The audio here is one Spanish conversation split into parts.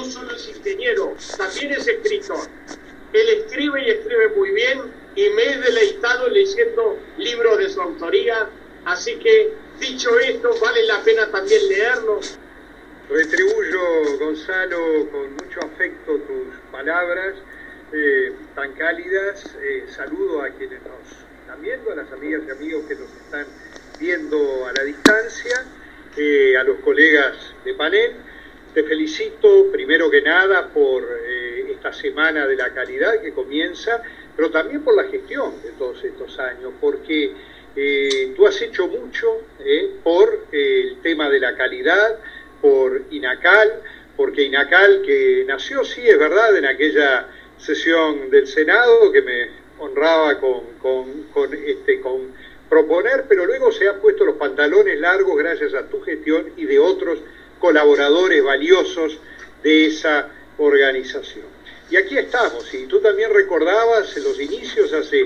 no solo es ingeniero, también es escritor. Él escribe y escribe muy bien y me he deleitado leyendo libros de su autoría, así que, dicho esto, vale la pena también leerlo. Retribuyo, Gonzalo, con mucho afecto tus palabras tan cálidas. Saludo a quienes nos están viendo, a las amigas y amigos que nos están viendo a la distancia, a los colegas de panel. Te felicito, primero que nada, por esta Semana de la Calidad que comienza, pero también por la gestión de todos estos años, porque tú has hecho mucho por el tema de la calidad, por INACAL, porque INACAL, que nació, sí, es verdad, en aquella sesión del Senado, que me honraba con proponer, pero luego se ha puesto los pantalones largos gracias a tu gestión y de otros colaboradores valiosos de esa organización. Y aquí estamos, y tú también recordabas en los inicios hace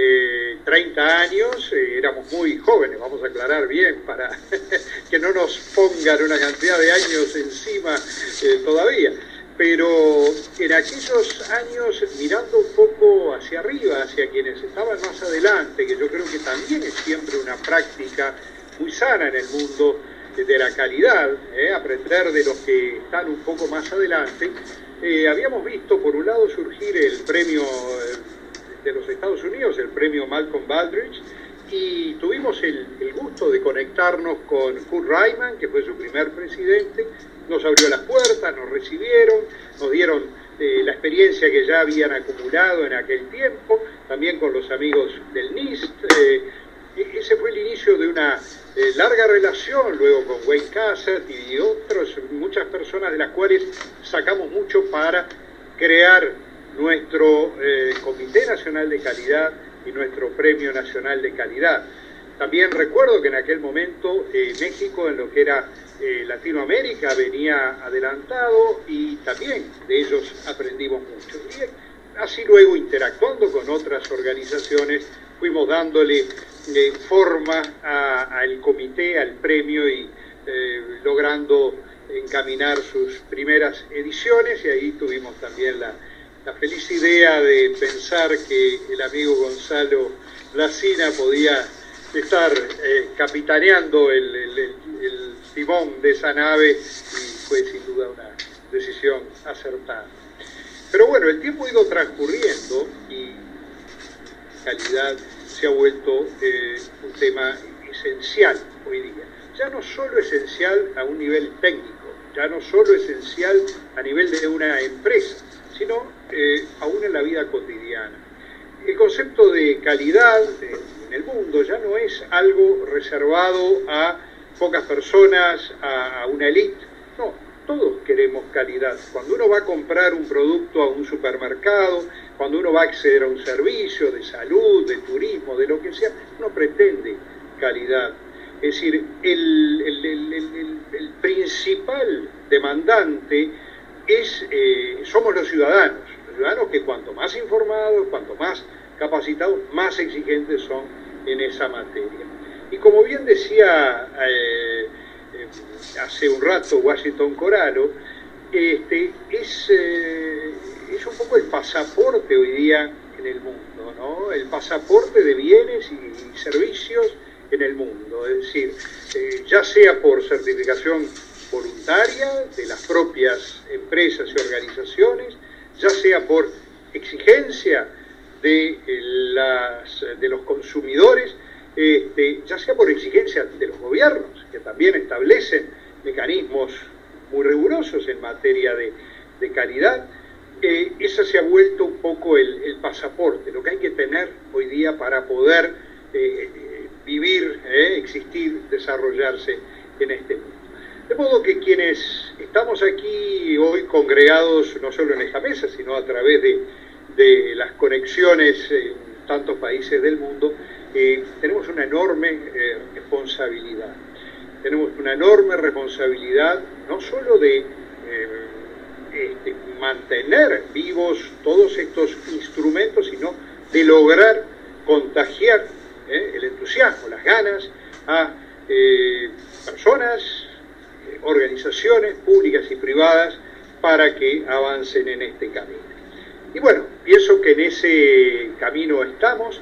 30 años, éramos muy jóvenes, vamos a aclarar bien para que no nos pongan una cantidad de años encima todavía, pero en aquellos años, mirando un poco hacia arriba, hacia quienes estaban más adelante, que yo creo que también es siempre una práctica muy sana en el mundo de la calidad, aprender de los que están un poco más adelante, habíamos visto por un lado surgir el premio de los Estados Unidos, el premio Malcolm Baldrige, y tuvimos el gusto de conectarnos con Kurt Reimann, que fue su primer presidente. Nos abrió las puertas, nos recibieron, nos dieron la experiencia que ya habían acumulado en aquel tiempo, también con los amigos del NIST. Ese fue el inicio de una larga relación, luego con Wayne Cassett y muchas personas de las cuales sacamos mucho para crear nuestro Comité Nacional de Calidad y nuestro Premio Nacional de Calidad. También recuerdo que en aquel momento México, en lo que era Latinoamérica, venía adelantado y también de ellos aprendimos mucho. Y así luego, interactuando con otras organizaciones, fuimos dándole forma al comité, al premio, y logrando encaminar sus primeras ediciones, y ahí tuvimos también la feliz idea de pensar que el amigo Gonzalo Lacina podía estar capitaneando el timón de esa nave, y fue sin duda una decisión acertada. Pero bueno, el tiempo ha ido transcurriendo y calidad se ha vuelto un tema esencial hoy día. Ya no solo esencial a un nivel técnico, ya no solo esencial a nivel de una empresa, sino aún en la vida cotidiana. El concepto de calidad en el mundo ya no es algo reservado a pocas personas, a una élite. No, todos queremos calidad. Cuando uno va a comprar un producto a un supermercado, cuando uno va a acceder a un servicio de salud, de turismo, de lo que sea, uno pretende calidad. Es decir, el principal demandante somos los ciudadanos que cuanto más informados, cuanto más capacitados, más exigentes son en esa materia. Y como bien decía hace un rato Washington Coralo, es un poco el pasaporte hoy día en el mundo, ¿no? El pasaporte de bienes y servicios en el mundo, es decir, ya sea por certificación voluntaria de las propias empresas y organizaciones, ya sea por exigencia de los consumidores, ya sea por exigencia de los gobiernos, que también establecen mecanismos muy rigurosos en materia de calidad. Ese se ha vuelto un poco el pasaporte, lo que hay que tener hoy día para poder vivir, existir, desarrollarse en este mundo. De modo que quienes estamos aquí hoy congregados, no solo en esta mesa, sino a través de las conexiones en tantos países del mundo, tenemos una enorme responsabilidad. Tenemos una enorme responsabilidad no solo de mantener vivos todos estos instrumentos, sino de lograr contagiar el entusiasmo, las ganas a personas, organizaciones públicas y privadas para que avancen en este camino. Y bueno, pienso que en ese camino estamos.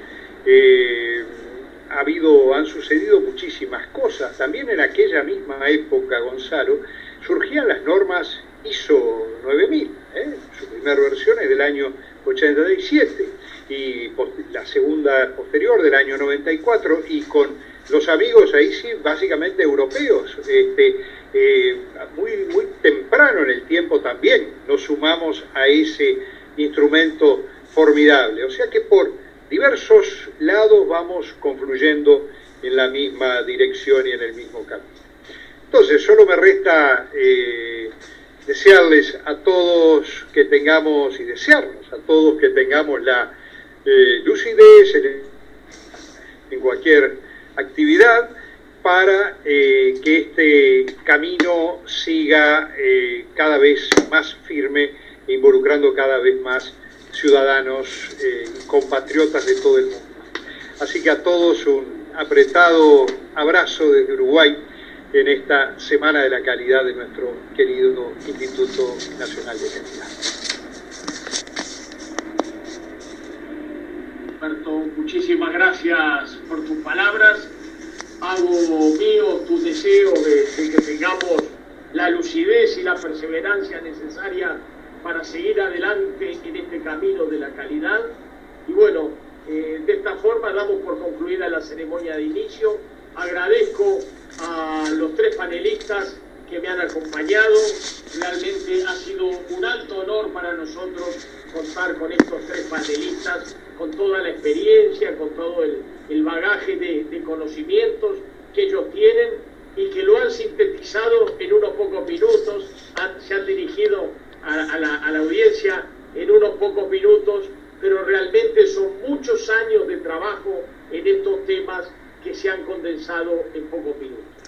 Han sucedido muchísimas cosas. También en aquella misma época, Gonzalo, surgían las normas ISO 9000. Su primera versión es del año 87 y la segunda posterior del año 94, y con los amigos ahí sí, básicamente europeos, muy temprano en el tiempo también nos sumamos a ese instrumento formidable. O sea que por diversos lados vamos confluyendo en la misma dirección y en el mismo camino. Entonces, solo me resta desearles a todos que tengamos, y desearnos a todos que tengamos la lucidez en cualquier actividad para que este camino siga cada vez más firme, involucrando cada vez más ciudadanos y compatriotas de todo el mundo. Así que a todos un apretado abrazo desde Uruguay en esta Semana de la Calidad de nuestro querido Instituto Nacional de Calidad. Alberto, muchísimas gracias por tus palabras. Hago mío tu deseo de que tengamos la lucidez y la perseverancia necesaria para seguir adelante en este camino de la calidad. Y bueno, de esta forma damos por concluida la ceremonia de inicio. Agradezco a los tres panelistas que me han acompañado. Realmente ha sido un alto honor para nosotros contar con estos tres panelistas, con toda la experiencia, con todo el bagaje de conocimientos que ellos tienen y que lo han sintetizado en unos pocos minutos, se han dirigido a la audiencia en unos pocos minutos, pero realmente son muchos años de trabajo en estos temas que se han condensado en pocos minutos.